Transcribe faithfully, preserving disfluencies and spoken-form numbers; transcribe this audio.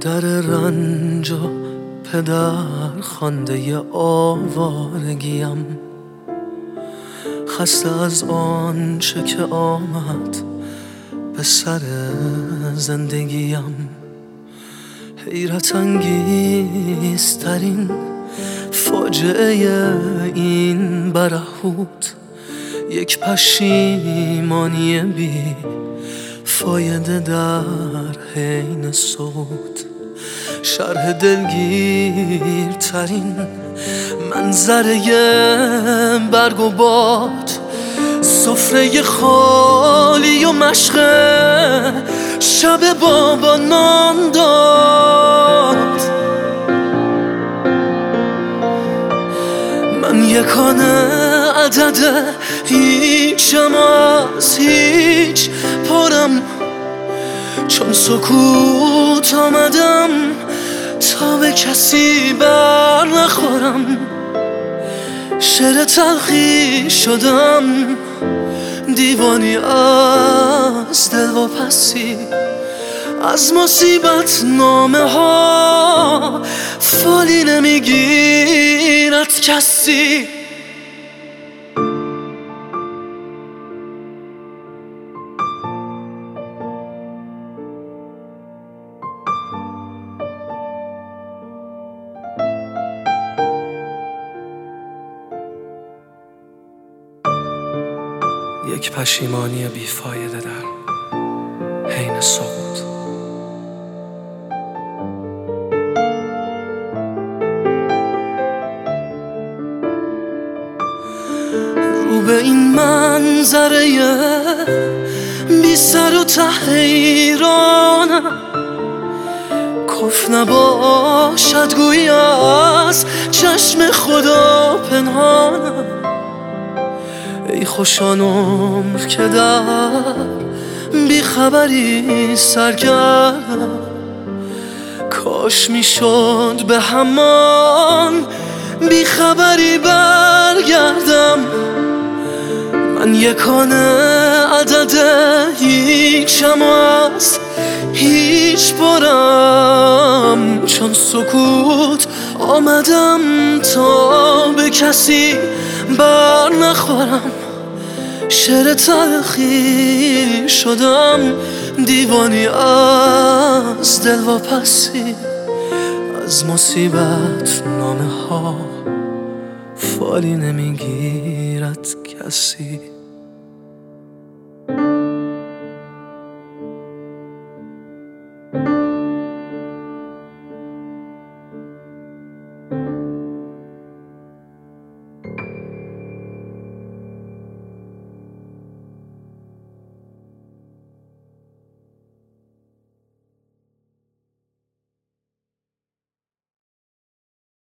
مادر رنج و پدر خوانده آوارگیم، خسته از آنچه که آمد به سر زندگیم. حیرت انگیزترین فاجعه این برهوت یک پشیمانی بی فایده در حین صوت. شرح دلگیرترین منظره برگ و باد، سفره خالی و مشق شب بابا نان داد. من یکانه عدد هیچم از هیچ پرم، چون سکوت آمدم تا به کسی بر نخورم. شعر تلخی شدم، دیوانی از دل و پسی، از مصیبت نامه ها فالی نمیگیرد کسی. یک پشیمانی بیفایده در حین سقوط. رو به این منظره بی سر و ته حیرانم، کف نباشد گویی از چشم خدا پنهانم. ای خوشان عمر که در بیخبری سرگردم، کاش میشد به همان بیخبری برگردم. من یکانه عدد هیچم از هیچ پرم، چون سکوت آمدم تا به کسی بر نخورم. شعر تلخی شدم، دیوانی از دل و پسی، از مصیبت نامه ها فالی نمیگیرد کسی.